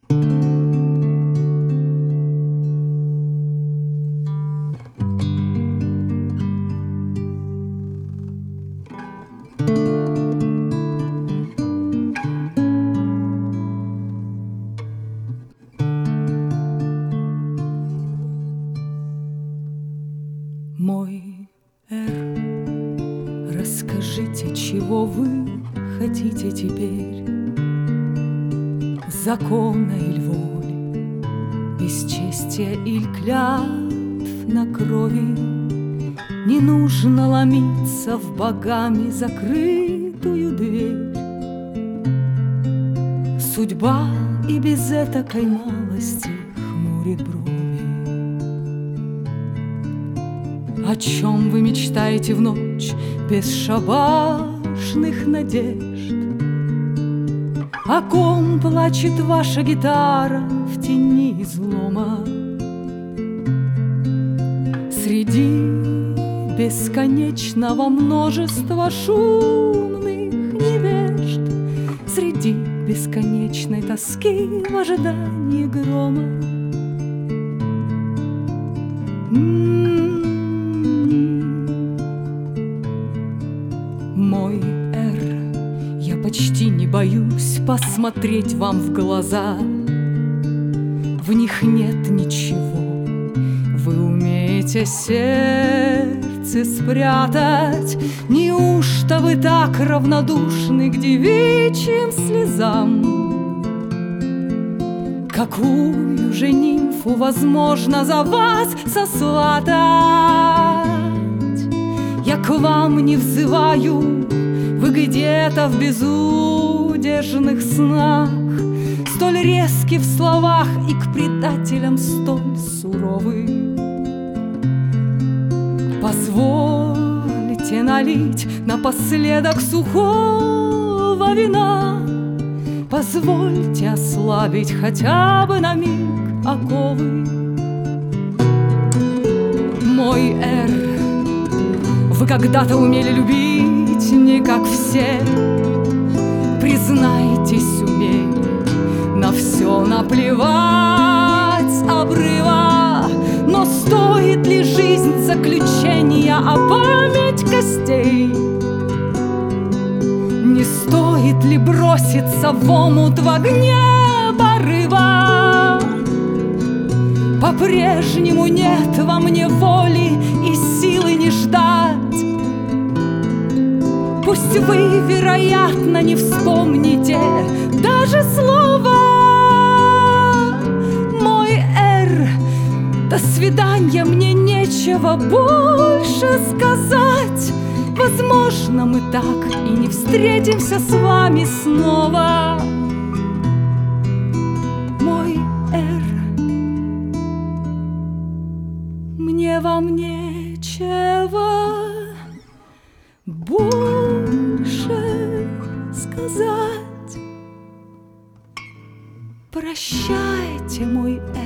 Мой Р, расскажите, чего вы хотите теперь? Закона или воли, бесчестия или клятв на крови? Не нужно ломиться в богами закрытую дверь. Судьба и без этакой малости хмурит брови. О чем вы мечтаете в ночь бесшабашных надежд? О ком плачет ваша гитара в тени излома? Среди бесконечного множества шумных невежд, среди бесконечной тоски в ожидании грома. Мой Р, я почти не боюсь посмотреть вам в глаза. В них нет ничего, вы умеете сердце спрятать. Неужто вы так равнодушны к девичьим слезам? Какую же нимфу возможно за вас сосватать? Я к вам не взываю, вы где-то в безудержных снах, столь резки в словах и к предателям столь суровы. Позвольте налить напоследок сухого вина, позвольте ослабить хотя бы на миг оковы. Мой Р, вы когда-то умели любить не как все. Признайтесь, умели на все наплевать с обрыва. Но стоит ли жизнь заключения, а память костей? Не стоит ли броситься в омут в огне порыва? По-прежнему нет во мне воли и силы не ждать. Пусть вы, вероятно, не вспомните даже слова. Мой Р, до свидания, мне нечего больше сказать. Возможно, мы так и не встретимся с вами снова. Мой Р, мне вам нечего больше сказать. Прощайте, мой